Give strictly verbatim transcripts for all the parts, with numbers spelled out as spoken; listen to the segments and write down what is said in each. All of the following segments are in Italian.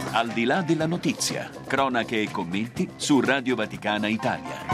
Al di là della notizia, cronache e commenti su Radio Vaticana Italia.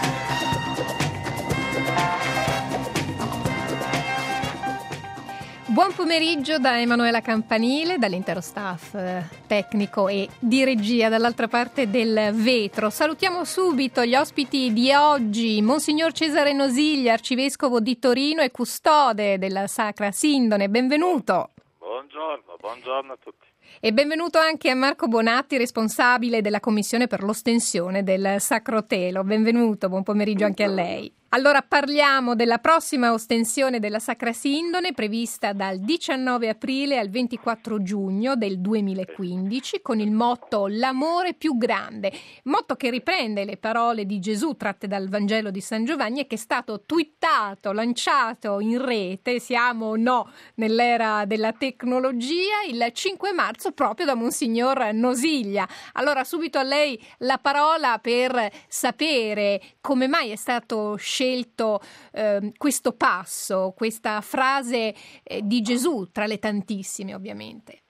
Buon pomeriggio da Emanuela Campanile, dall'intero staff eh, tecnico e di regia dall'altra parte del vetro. Salutiamo subito gli ospiti di oggi, Monsignor Cesare Nosiglia, arcivescovo di Torino e custode della Sacra Sindone. Benvenuto. Buongiorno, buongiorno a tutti. E benvenuto anche a Marco Bonatti, responsabile della Commissione per l'ostensione del Sacro Telo. Benvenuto, buon pomeriggio anche a lei. Allora parliamo della prossima ostensione della Sacra Sindone prevista dal diciannove aprile al ventiquattro giugno del duemilaquindici con il motto L'amore più grande, motto che riprende le parole di Gesù tratte dal Vangelo di San Giovanni e che è stato twittato, lanciato in rete, siamo o no nell'era della tecnologia, il cinque marzo proprio da Monsignor Nosiglia. Allora subito a lei la parola per sapere come mai è stato scelto scelto eh, questo passo, questa frase eh, di Gesù tra le tantissime ovviamente.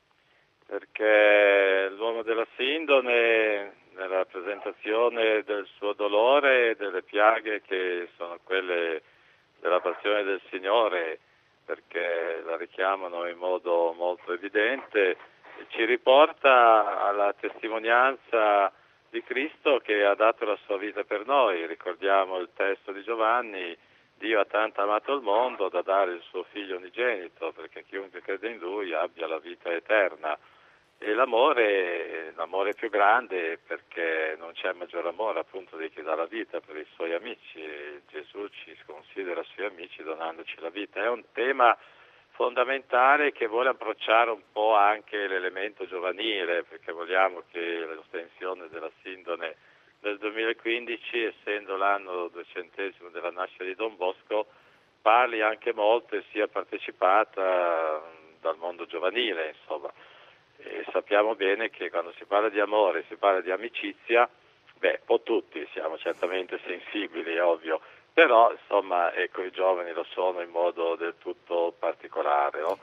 Perché l'uomo della Sindone nella rappresentazione del suo dolore e delle piaghe che sono quelle della passione del Signore, perché la richiamano in modo molto evidente, ci riporta alla testimonianza di Cristo che ha dato la sua vita per noi. Ricordiamo il testo di Giovanni: Dio ha tanto amato il mondo da dare il suo figlio unigenito perché chiunque crede in lui abbia la vita eterna. E l'amore, l'amore più grande, perché non c'è maggior amore appunto di chi dà la vita per i suoi amici. E Gesù ci considera suoi amici donandoci la vita. È un tema fondamentale che vuole approcciare un po' anche l'elemento giovanile, perché vogliamo che l'estensione della Sindone del duemilaquindici, essendo l'anno duecentesimo della nascita di Don Bosco, parli anche molto e sia partecipata dal mondo giovanile, insomma. E sappiamo bene che quando si parla di amore, si parla di amicizia, beh, un po' tutti siamo certamente sensibili, è ovvio, però insomma ecco, i giovani lo sono in modo del tutto particolare, no?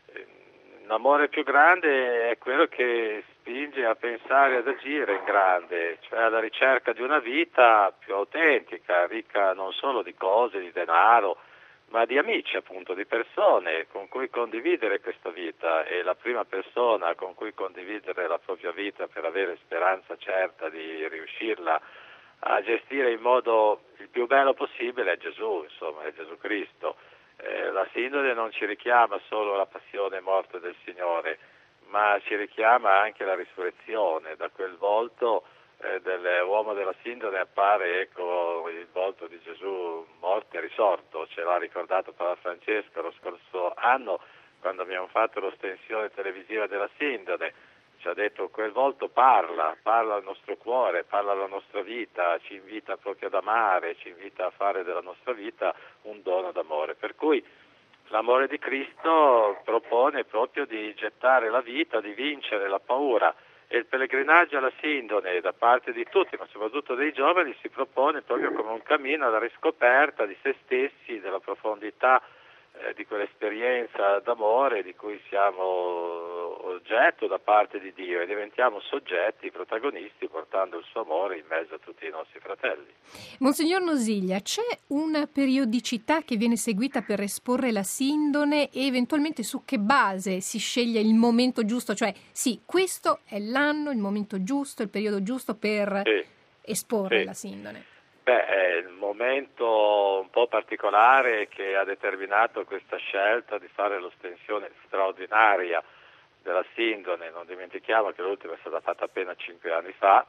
L'amore più grande è quello che spinge a pensare, ad agire in grande, cioè alla ricerca di una vita più autentica, ricca non solo di cose, di denaro, ma di amici, appunto, di persone con cui condividere questa vita. E la prima persona con cui condividere la propria vita per avere speranza certa di riuscirla a gestire in modo il più bello possibile è Gesù, insomma, è Gesù Cristo. Eh, la Sindone non ci richiama solo la passione e morte del Signore, ma ci richiama anche la risurrezione. Da quel volto eh, dell'uomo della Sindone appare, ecco, il volto di Gesù morto e risorto. Ce l'ha ricordato Papa Francesco lo scorso anno quando abbiamo fatto l'ostensione televisiva della Sindone. Ci ha detto: quel volto parla, parla al nostro cuore, parla alla nostra vita, ci invita proprio ad amare, ci invita a fare della nostra vita un dono d'amore. Per cui l'amore di Cristo propone proprio di gettare la vita, di vincere la paura, e il pellegrinaggio alla Sindone da parte di tutti, ma soprattutto dei giovani, si propone proprio come un cammino alla riscoperta di se stessi, della profondità eh, di quell'esperienza d'amore di cui siamo oggetto da parte di Dio, e diventiamo soggetti, protagonisti, portando il suo amore in mezzo a tutti i nostri fratelli. Monsignor Nosiglia, c'è una periodicità che viene seguita per esporre la Sindone e eventualmente su che base si sceglie il momento giusto? Cioè, sì, questo è l'anno, il momento giusto, il periodo giusto per sì. esporre sì. la Sindone? Beh, è il momento un po' particolare che ha determinato questa scelta di fare l'ostensione straordinaria della Sindone. Non dimentichiamo che l'ultima è stata fatta appena cinque anni fa,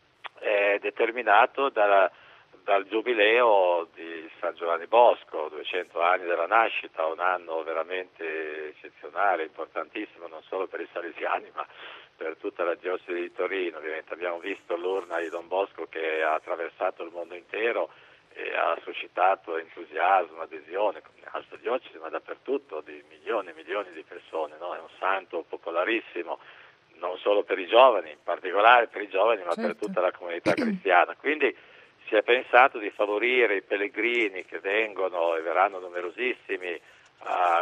è determinato dalla, dal giubileo di San Giovanni Bosco, duecento anni dalla nascita, un anno veramente eccezionale, importantissimo non solo per i salesiani ma per tutta la diocesi di Torino. Ovviamente abbiamo visto l'urna di Don Bosco che ha attraversato il mondo intero e ha suscitato entusiasmo, adesione, nella nostra diocesi ma dappertutto, di milioni e milioni di persone, no? È un santo popolarissimo, non solo per i giovani, in particolare per i giovani, ma certo, per tutta la comunità cristiana. Quindi si è pensato di favorire i pellegrini che vengono e verranno numerosissimi a, a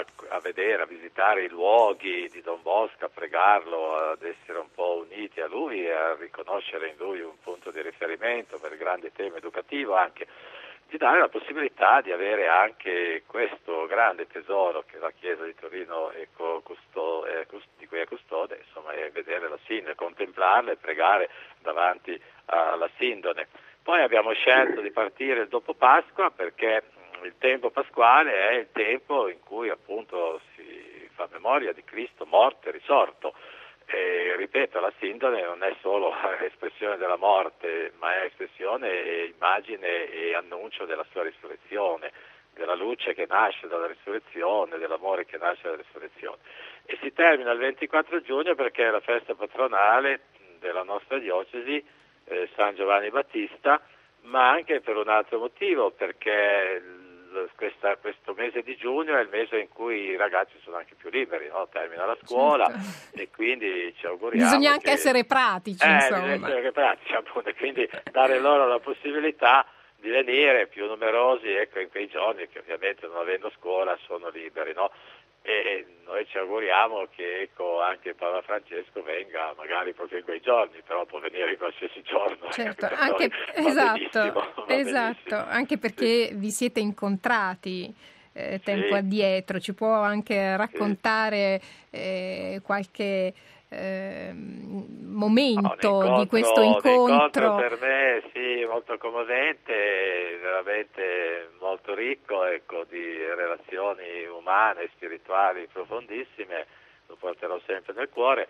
vedere, a visitare i luoghi di Don Bosco, a pregarlo, ad essere un po' uniti a lui e a riconoscere in lui un punto di riferimento per il grande tema educativo, anche di dare la possibilità di avere anche questo grande tesoro che la Chiesa di Torino è custo, è, di cui è custode, insomma, e vedere la sindone, contemplarla e pregare davanti alla sindone. Poi abbiamo scelto di partire dopo Pasqua perché il tempo pasquale è il tempo in cui appunto si fa memoria di Cristo morto e risorto. E, ripeto, la sindone non è solo espressione della morte, ma è espressione, immagine e annuncio della sua risurrezione, della luce che nasce dalla risurrezione, dell'amore che nasce dalla risurrezione. E si termina il ventiquattro giugno perché è la festa patronale della nostra diocesi, eh, San Giovanni Battista, ma anche per un altro motivo, perché Questa, questo mese di giugno è il mese in cui i ragazzi sono anche più liberi, no? Termina la scuola, certo. E quindi ci auguriamo bisogna anche che... essere pratici, eh, insomma. bisogna essere pratici, appunto, e quindi dare loro la possibilità di venire più numerosi, ecco, in quei giorni che ovviamente non avendo scuola sono liberi, no? E noi ci auguriamo che, ecco, anche Papa Francesco venga magari proprio in quei giorni, però può venire in qualsiasi giorno. Certo, anche, esatto, esatto, anche perché sì. Vi siete incontrati eh, tempo sì. addietro, ci può anche raccontare sì. eh, qualche eh, momento no, di questo incontro. Per me sì, molto commovente, veramente molto ricco, ecco, di relazioni umane e spirituali profondissime, lo porterò sempre nel cuore.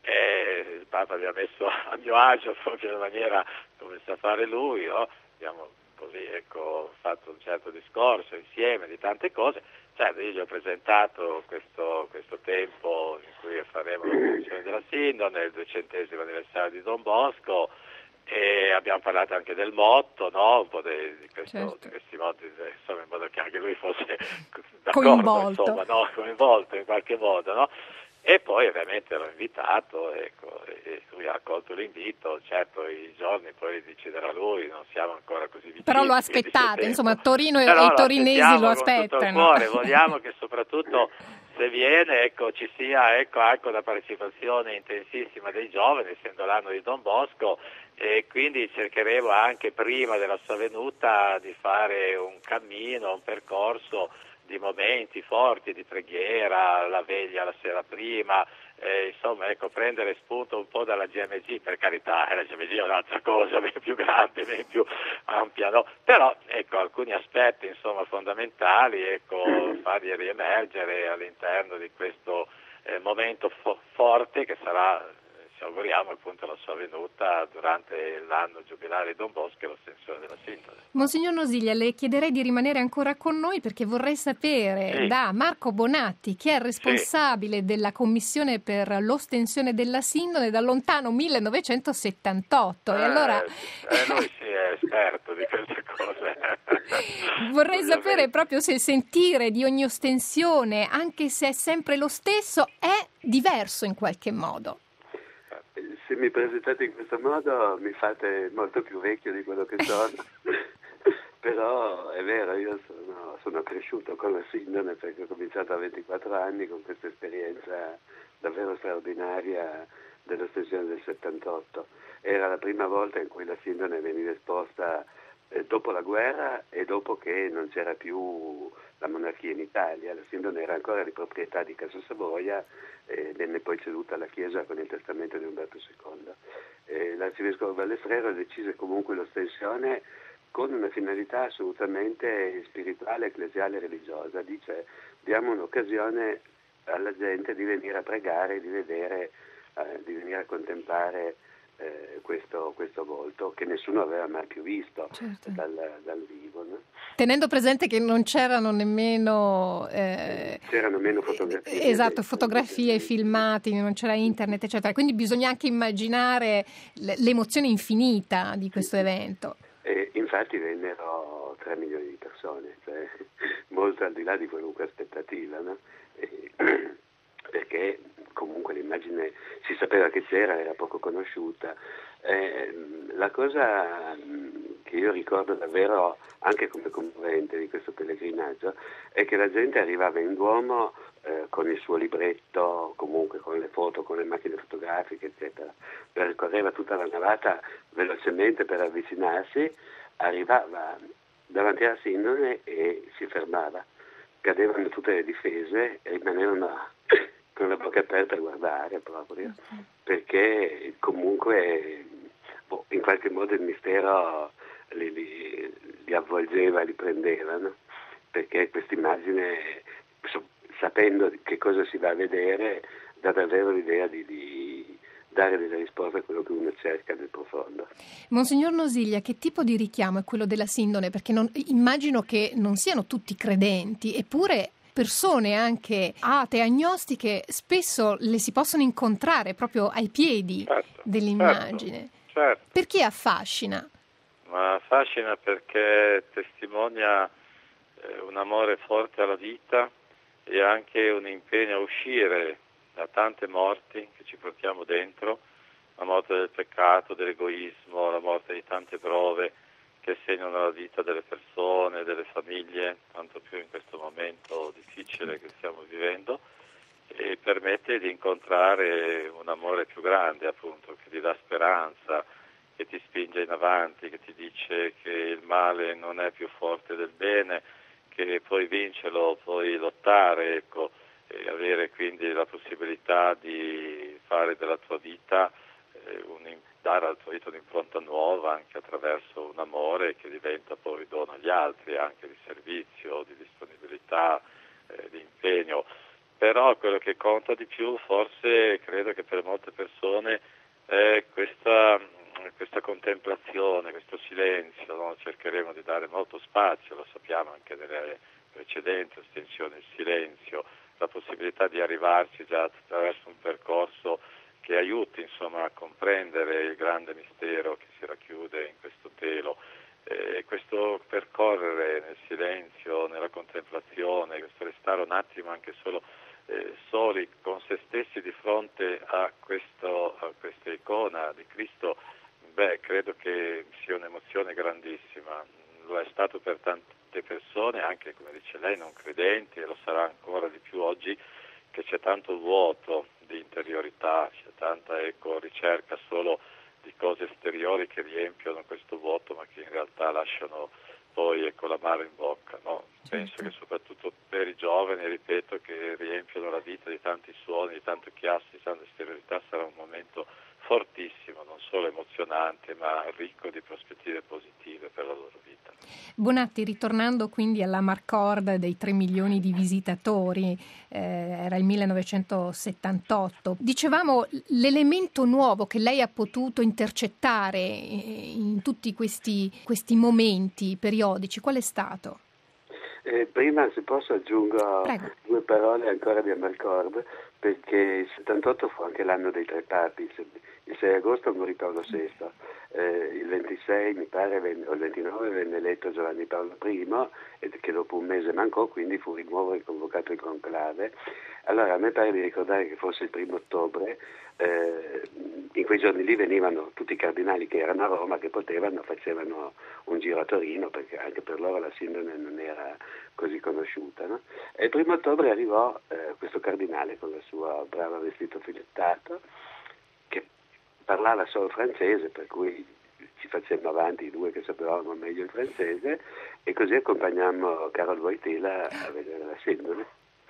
E il Papa mi ha messo a mio agio proprio in maniera come sa fare lui, no? Abbiamo così, ecco, fatto un certo discorso insieme di tante cose. Certo, io gli ho presentato questo, questo tempo in cui faremo la funzione della sindone, il duecentesimo anniversario di Don Bosco, e abbiamo parlato anche del motto, no? Un po' di, di, questo, certo. di questi motti, insomma, in modo che anche lui fosse d'accordo, coinvolto. Insomma, no? Coinvolto in qualche modo, no? E poi ovviamente l'ho invitato, ecco, e lui ha accolto l'invito. Certo, i giorni poi deciderà lui, non siamo ancora così vicini. Però lo aspettate, insomma, Torino Però e i torinesi lo aspettano. Con tutto il cuore. Vogliamo che soprattutto se viene, ecco, ci sia, ecco, anche una partecipazione intensissima dei giovani, essendo l'anno di Don Bosco, e quindi cercheremo anche prima della sua venuta di fare un cammino, un percorso di momenti forti di preghiera, la veglia la sera prima, eh, insomma, ecco, prendere spunto un po' dalla G M G, per carità, eh, la G M G è un'altra cosa, ben più grande, ben più ampia, no? Però, ecco, alcuni aspetti, insomma, fondamentali, ecco, farli riemergere all'interno di questo eh, momento fo- forte che sarà, ci auguriamo, appunto, la sua venuta durante l'anno giubilare di Don Bosco e l'ostensione della sindone. Monsignor Nosiglia, le chiederei di rimanere ancora con noi perché vorrei sapere sì. da Marco Bonatti, che è responsabile sì. della commissione per l'ostensione della sindone dal lontano millenovecentosettantotto. Eh, e allora eh, lui sì è esperto di queste cose. Vorrei sapere proprio se il sentire di ogni ostensione, anche se è sempre lo stesso, è diverso in qualche modo. Se mi presentate in questo modo mi fate molto più vecchio di quello che sono, però è vero, io sono, sono cresciuto con la sindone perché ho cominciato a ventiquattro anni con questa esperienza davvero straordinaria dell'ostensione del settantotto. Era la prima volta in cui la sindone veniva esposta eh, dopo la guerra e dopo che non c'era più la monarchia in Italia. La sindone era ancora di proprietà di Casa Savoia e venne poi ceduta alla Chiesa con il testamento di Umberto secondo. Eh, l'arcivescovo Vallefrero decise comunque l'ostensione con una finalità assolutamente spirituale, ecclesiale e religiosa. Dice: diamo un'occasione alla gente di venire a pregare, di vedere, eh, di venire a contemplare eh, questo, questo volto che nessuno aveva mai più visto, certo. dal, dal vivo, no? Tenendo presente che non c'erano nemmeno eh, c'erano meno fotografie, esatto, fotografie, filmati, non c'era internet, eccetera. Quindi bisogna anche immaginare l'emozione infinita di questo sì. evento. E infatti vennero tre milioni di persone, cioè molto al di là di qualunque aspettativa, no? E, perché comunque l'immagine si sapeva che c'era, era poco conosciuta. Eh, la cosa che io ricordo davvero anche come commovente di questo pellegrinaggio è che la gente arrivava in Duomo eh, con con il suo libretto, comunque con le foto, con le macchine fotografiche, eccetera. Percorreva tutta la navata velocemente per avvicinarsi, arrivava davanti alla Sindone e si fermava. Cadevano tutte le difese e rimanevano con la bocca aperta a guardare proprio, perché comunque boh, in qualche modo il mistero li, li, li avvolgeva, li prendeva, no? Perché questa immagine, sapendo che cosa si va a vedere, dà davvero l'idea di, di dare delle risposte a quello che uno cerca nel profondo. Monsignor Nosiglia, che tipo di richiamo è quello della Sindone? Perché non, immagino che non siano tutti credenti, eppure persone anche atee, agnostiche, spesso le si possono incontrare proprio ai piedi certo, dell'immagine. Certo, certo. Perché affascina? Ma affascina perché testimonia eh, un amore forte alla vita e anche un impegno a uscire da tante morti che ci portiamo dentro, la morte del peccato, dell'egoismo, la morte di tante prove che segnano la vita delle persone, delle famiglie, tanto più in questo momento difficile che stiamo vivendo, e permette di incontrare un amore più grande, appunto, che ti dà speranza, che ti spinge in avanti, che ti dice che il male non è più forte del bene, che puoi vincerlo, puoi lottare, ecco, e avere quindi la possibilità di fare della tua vita eh, un dare alla tua vita un'impronta nuova anche attraverso un amore che diventa poi dono agli altri, anche di servizio, di disponibilità, eh, di impegno. Però quello che conta di più, forse credo che per molte persone, è questa, questa contemplazione, questo silenzio, no? Cercheremo di dare molto spazio, lo sappiamo anche nelle precedenti ostensioni, il silenzio, la possibilità di arrivarci già attraverso un percorso che aiuti insomma a comprendere il grande mistero che si racchiude in questo telo. Eh, questo percorrere nel silenzio, nella contemplazione, questo restare un attimo anche solo eh, soli con se stessi di fronte a, questo, a questa icona di Cristo, beh, credo che sia un'emozione grandissima. Lo è stato per tante persone, anche come dice lei, non credenti, e lo sarà ancora di più oggi, che c'è tanto vuoto di interiorità, c'è tanta ecco, ricerca solo di cose esteriori che riempiono questo vuoto, ma che in realtà lasciano poi ecco, l'amaro in bocca. No? Certo. Penso che soprattutto per i giovani, ripeto, che riempiono la vita di tanti suoni, di tanto chiasso, di tanta esteriorità, sarà un momento fortissimo, non solo emozionante, ma ricco di prospettive positive per la loro vita. Bonatti, ritornando quindi alla Marcord dei tre milioni di visitatori, eh, era il millenovecentosettantotto, dicevamo l'elemento nuovo che lei ha potuto intercettare in tutti questi, questi momenti periodici, qual è stato? Eh, prima, se posso, aggiungo Prego. due parole ancora di Amarcord, perché il settantotto fu anche l'anno dei tre papi. Il sei agosto morì Paolo sesto, eh, il ventisei mi pare venne, o il ventinove venne eletto Giovanni Paolo primo, e che dopo un mese mancò, quindi fu di nuovo riconvocato il conclave. Allora a me pare di ricordare che fosse il primo ottobre, eh, in quei giorni lì venivano tutti i cardinali che erano a Roma, che potevano, facevano un giro a Torino, perché anche per loro la Sindone non era così conosciuta, no? E il primo ottobre arrivò eh, questo cardinale con il suo bravo vestito filettato, che parlava solo francese, per cui ci facemmo avanti i due che sapevamo meglio il francese, e così accompagnammo Carol Wojtyla a vedere la Sindone,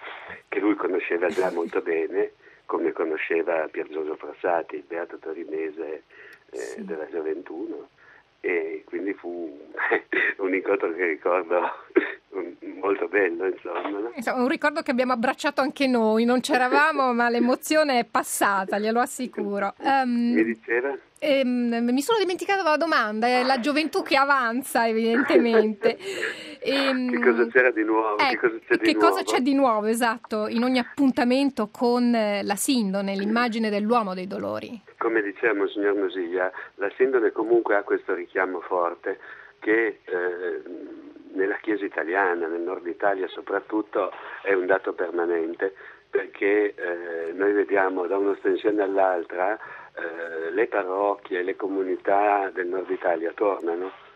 che lui conosceva già molto bene, come conosceva Pier Giorgio Frassati, il beato torinese eh, sì. della gioventù, no? E quindi fu un incontro che ricordo molto bello, insomma, no? Insomma, un ricordo che abbiamo abbracciato anche noi, non c'eravamo ma l'emozione è passata, glielo assicuro. Um, Mi diceva? Ehm, mi sono dimenticata la domanda, è la gioventù che avanza evidentemente. Ehm, che cosa c'era di nuovo? Eh, che cosa c'è che di cosa nuovo? c'è di nuovo, esatto, in ogni appuntamento con la Sindone, l'immagine dell'uomo dei dolori? Come diceva Monsignor Nosiglia, la Sindone comunque ha questo richiamo forte che eh, nella Chiesa italiana, nel nord Italia soprattutto, è un dato permanente, perché eh, noi vediamo da un'ostensione all'altra eh, le parrocchie, le comunità del nord Italia tornano,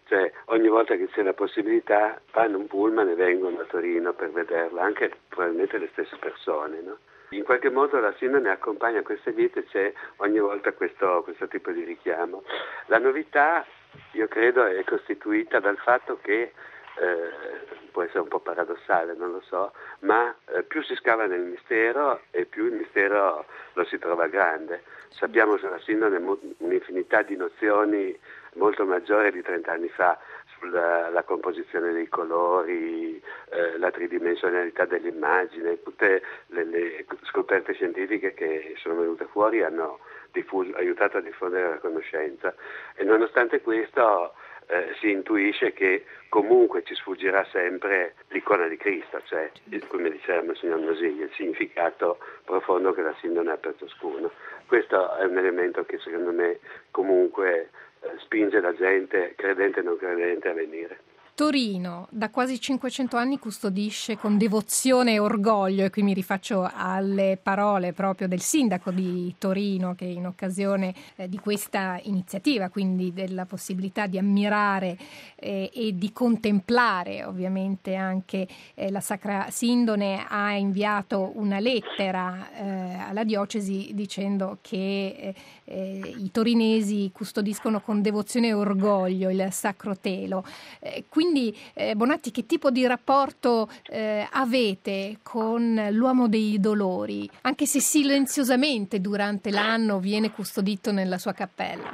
Cioè, ogni volta che c'è la possibilità fanno un pullman e vengono a Torino per vederla, anche probabilmente le stesse persone, no? In qualche modo la sindone accompagna queste vite e c'è ogni volta questo, questo tipo di richiamo. La novità, io credo, è costituita dal fatto che, eh, può essere un po' paradossale, non lo so, ma eh, più si scava nel mistero e più il mistero lo si trova grande. Sappiamo sulla sindone un'infinità di nozioni molto maggiore di trent'anni fa sulla la composizione dei colori, eh, la tridimensionalità dell'immagine, tutte le, le scoperte scientifiche che sono venute fuori hanno diffuso, aiutato a diffondere la conoscenza e nonostante questo eh, si intuisce che comunque ci sfuggirà sempre l'icona di Cristo, cioè come diceva Monsignor Nosigli, il significato profondo che la sindone ha per ciascuno. Questo è un elemento che secondo me comunque spinge la gente, credente e non credente, a venire. Torino da quasi cinquecento anni custodisce con devozione e orgoglio, e qui mi rifaccio alle parole proprio del sindaco di Torino che in occasione eh, di questa iniziativa, quindi della possibilità di ammirare eh, e di contemplare ovviamente anche eh, la Sacra Sindone, ha inviato una lettera eh, alla diocesi dicendo che eh, eh, i torinesi custodiscono con devozione e orgoglio il Sacro Telo. Eh, Quindi eh, Bonatti, che tipo di rapporto eh, avete con l'uomo dei dolori, anche se silenziosamente durante l'anno viene custodito nella sua cappella?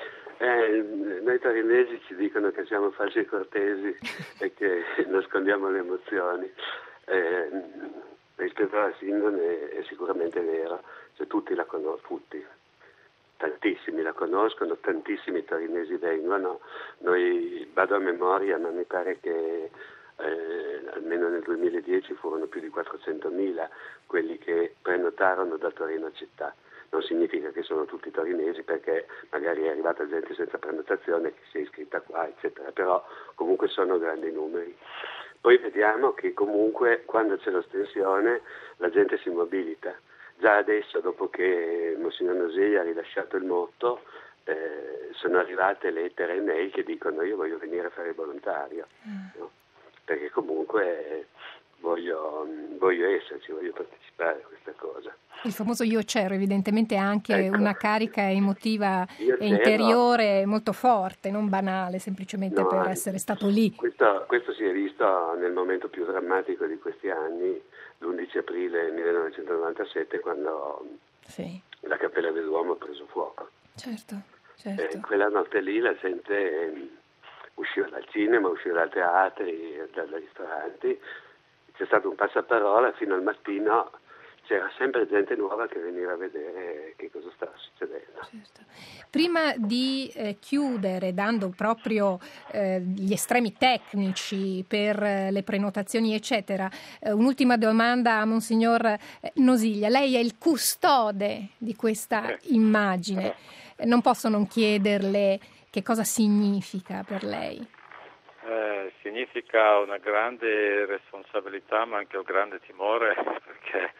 Eh, noi torinesi ci dicono che siamo falsi e cortesi e che nascondiamo le emozioni. Eh, rispetto alla sindone è sicuramente vero, cioè, tutti la conoscono, tutti. Tantissimi la conoscono, tantissimi torinesi vengono. Noi, vado a memoria, ma mi pare che eh, almeno nel duemiladieci furono più di quattrocentomila quelli che prenotarono da Torino città. Non significa che sono tutti torinesi, perché magari è arrivata gente senza prenotazione che si è iscritta qua, eccetera, però comunque sono grandi numeri. Poi vediamo che comunque quando c'è l'ostensione la gente si mobilita. Già adesso, dopo che Monsignor Nosigli ha rilasciato il motto, eh, sono arrivate lettere e mail che dicono io voglio venire a fare il volontario, mm. no? Perché comunque voglio, voglio esserci, voglio partecipare a questa cosa. Il famoso io c'ero, evidentemente anche ecco. Una carica emotiva e interiore molto forte, non banale, semplicemente no, per essere stato lì. Questo, questo si è visto nel momento più drammatico di questi anni, l'undici aprile millenovecentonovantasette, quando sì. la Cappella del Duomo ha preso fuoco. Certo, certo. Eh, quella notte lì la gente eh, usciva dal cinema, usciva dai teatri, dai ristoranti, c'è stato un passaparola, fino al mattino c'era sempre gente nuova che veniva a vedere che cosa stava succedendo. Certo. Prima di eh, chiudere, dando proprio eh, gli estremi tecnici per eh, le prenotazioni, eccetera, eh, un'ultima domanda a Monsignor eh, Nosiglia. Lei è il custode di questa immagine. Eh, non posso non chiederle che cosa significa per lei. Eh, significa una grande responsabilità, ma anche un grande timore, perché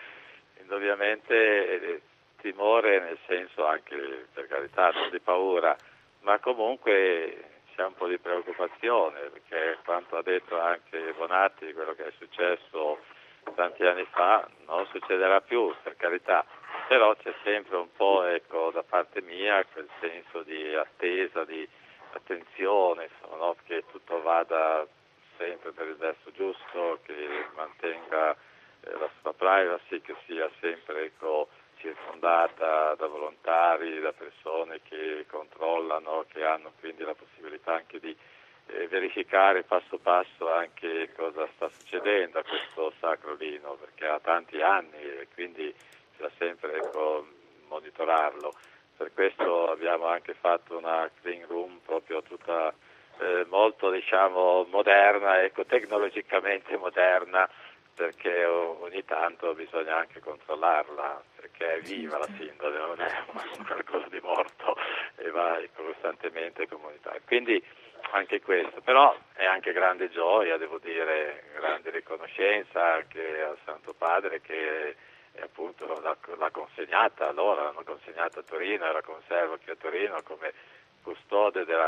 ovviamente timore nel senso anche, per carità, non di paura, ma comunque c'è un po' di preoccupazione, perché quanto ha detto anche Bonatti, quello che è successo tanti anni fa non succederà più, per carità, però c'è sempre un po', ecco, da parte mia quel senso di attesa, di attenzione, insomma, no? Che tutto vada sempre per il verso giusto, che mantenga la sua privacy, che sia sempre, ecco, circondata da volontari, da persone che controllano, che hanno quindi la possibilità anche di eh, verificare passo passo anche cosa sta succedendo a questo sacro vino, perché ha tanti anni e quindi bisogna sempre, ecco, monitorarlo. Per questo abbiamo anche fatto una clean room proprio tutta eh, molto, diciamo, moderna, ecco, tecnologicamente moderna, perché ogni tanto bisogna anche controllarla, perché è viva la sindone, non è qualcosa di morto e va costantemente comunitaria. Quindi anche questo, però è anche grande gioia, devo dire, grande riconoscenza anche al Santo Padre che è, appunto l'ha, l'ha consegnata, allora l'hanno consegnata a Torino e la conservo qui a Torino come custode della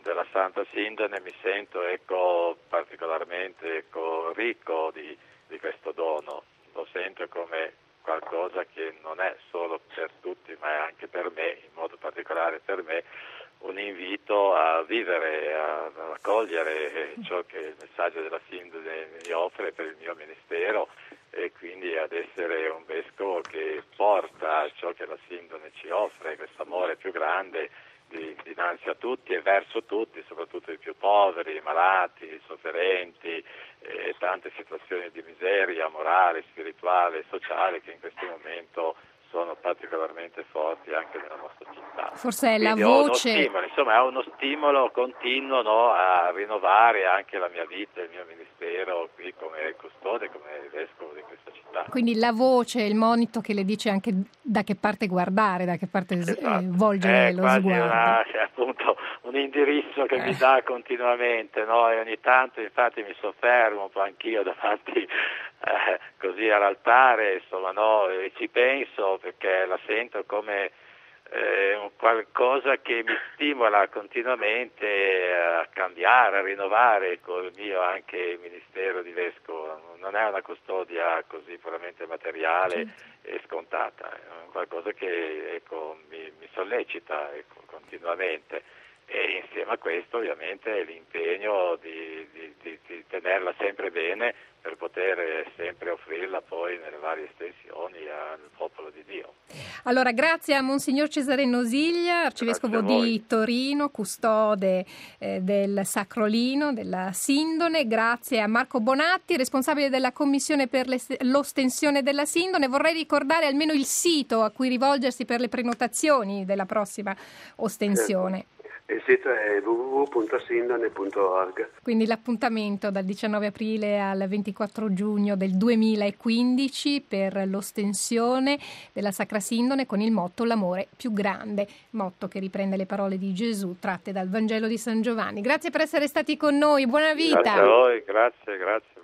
della Santa Sindone mi sento ecco, particolarmente ecco, ricco di, di questo dono, lo sento come qualcosa che non è solo per tutti ma è anche per me, in modo particolare per me, un invito a vivere, a, a accogliere ciò che il messaggio della Sindone mi offre per il mio ministero e quindi ad essere un vescovo che porta ciò che la Sindone ci offre, questo amore più grande di, dinanzi a tutti e verso tutti, soprattutto i più poveri, i malati, i sofferenti e tante situazioni di miseria morale, spirituale e sociale che in questo momento sono particolarmente forti anche nella nostra città. Forse è la Quindi ho voce... uno stimolo, insomma è uno stimolo continuo no, a rinnovare anche la mia vita, il mio ministero qui come custode, come vescovo di questa città. Quindi la voce, il monito che le dice anche da che parte guardare, da che parte Esatto. eh, volgere è lo quasi sguardo. Una, è appunto un indirizzo che Eh. mi dà continuamente, no? E ogni tanto infatti mi soffermo un po' anch'io davanti eh, così all'altare, insomma, no? E ci penso perché la sento come eh, un qualcosa che mi stimola continuamente a cambiare, a rinnovare col mio anche ministero di vescovo. Non è una custodia così puramente materiale e scontata, è qualcosa che ecco, mi, mi sollecita ecco, continuamente. E insieme a questo ovviamente l'impegno di, di, di, di tenerla sempre bene per poter sempre offrirla poi nelle varie estensioni al popolo di Dio. Allora, grazie a Monsignor Cesare Nosiglia, arcivescovo di Torino, custode eh, del Sacrolino, della Sindone. Grazie a Marco Bonatti, responsabile della commissione per l'ostensione della Sindone. Vorrei ricordare almeno il sito a cui rivolgersi per le prenotazioni della prossima ostensione. Certo. Il sito è w w w punto sindone punto org. Quindi l'appuntamento dal diciannove aprile al ventiquattro giugno del duemilaquindici per l'ostensione della Sacra Sindone con il motto L'amore più grande, motto che riprende le parole di Gesù tratte dal Vangelo di San Giovanni. Grazie per essere stati con noi, buona vita. Grazie a voi, grazie, grazie.